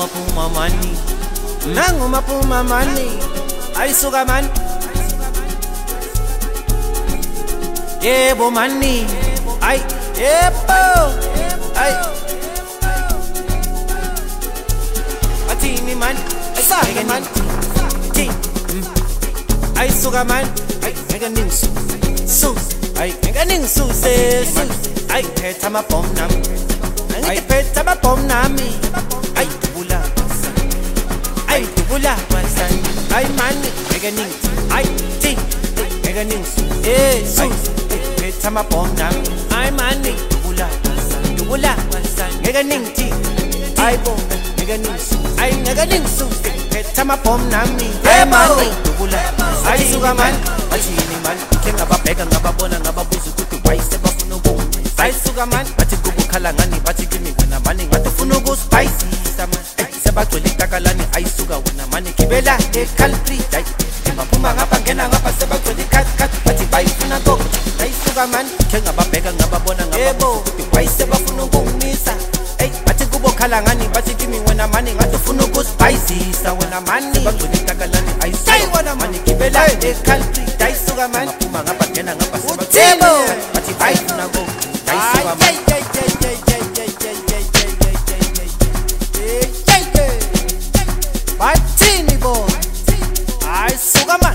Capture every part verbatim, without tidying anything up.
Puma money, Nanguma Puma money, I sugar man. Yeah, bo money, I, yeah, bo, I. Atini man, I saga man, T, I sugar man, I make a ning su, su, I make a ning su, say, su, I pet my bomb nam, I pet my bomb nami, I tubula, I tubula, I man, make a ning, I T, make a ning su, eh, su. Tama pom nam, I money, tubula, tubula, nigga ning tea, I bo, nigga ning su, I nigga ning su, tama pom nami, I money, tubula, I sugar man, I chini man, king of a beggar, of a bona, of a buzu, to buy step of no bone. I sugar man, but you go kalangani, but you give me when I'm money, but the funo go spicy, sama, Seba to Litakalani, I sugar when I'm money, Kibela, a country, Puma up and get up, Seba to the cat, cat, but you buy funago. Man, king of a beggar, of a bona, able to buy Seba Funugo Misa. Hey, but you go Kalangani, but you give me when I'm money, but the Funugo spicy. So when I'm money, but when you Takalani, I say when I'm money, Kibela, a country, die sugar man, Puma up and get up, Seba table, but you buy Funago, die sugar man. Martini boy, I sugar man,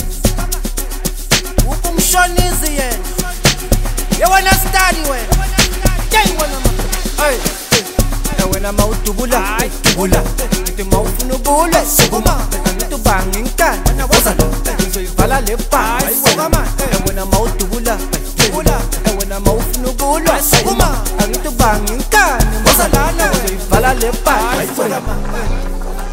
Upum Sean is the end. You wanna study when? Yeah, you wanna hey, hey. When I'm out to Bula, Bula, the mouth no Bula, Suguma, and to banging can, and I was a lot. So if I live by Sugama, and when I'm out to Bula, Bula, and when I'm out no Bula, Suguma, and to banging can, was a lot. So if I live by Sugama.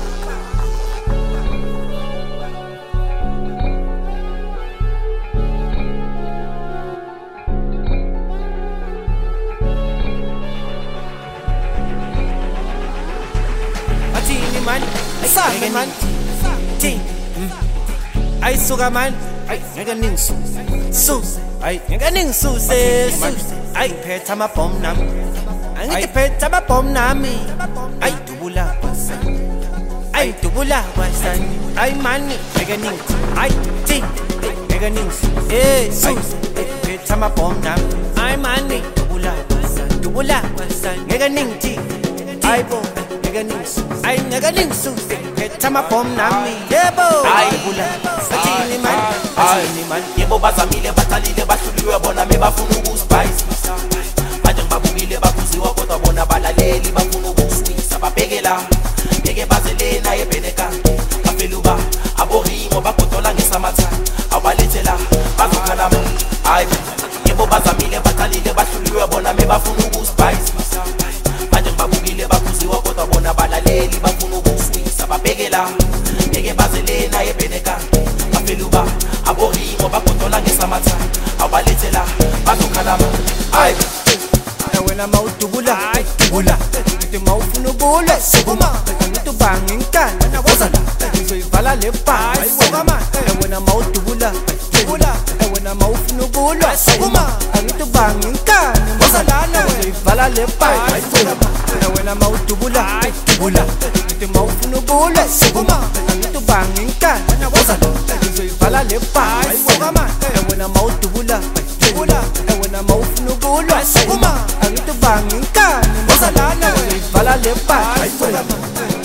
Man, I saw man, T, I sugar man, I nigga ning su, su, I nigga ning su, say, su, I pet my pom nam, I pet my pom nami, I tubula, I tubula, I man, nigga ning, I T, nigga ning su, eh, su, pet my pom nam, I man, tubula, tubula, nigga ning T, I bo. I nigga ning su, tama pom nami, yebo. I bula, satini man, satini man. Yebo bazamile batalile basuliwe bona me bafunu ku spice. Bajang babungile bakuziwa kodwa bona balaleli bafunu ku sweet. Sababhekela, beke bazelena ebeneka. Bafeluba, aborimo bakotola ngesamatha. Abalethela, bazokhala mo. Ay, yebo bazamile batalile basuliwe bona me bafunu ku spice. Bajang babungile bakuziwa kodwa bona balaleli bafunu ku sweet. Sababhekela, beke bazelena ebeneka. Bafeluba, aborimo bakotola ngesamatha. Abalethela, bazokhala mo. Ay, and when I'm out to Bula, Bula, the mouth no Bula, Suguma, and to banging can, and I was a lot. So if I live by Sugama, and when I'm out to Bula, Bula, and when I'm out no Bula, Suguma, and to banging can, and was a lot. So if I live by Sugama, and when I'm out to Bula, Bula, the mouth no Bula, Suguma, and to banging can, and I was a lot. So if I live by Sugama, and when I'm out to Bula, Bula, and when I'm out no Bula, Suguma, and to banging can, was a lot. So if I live by Sugama.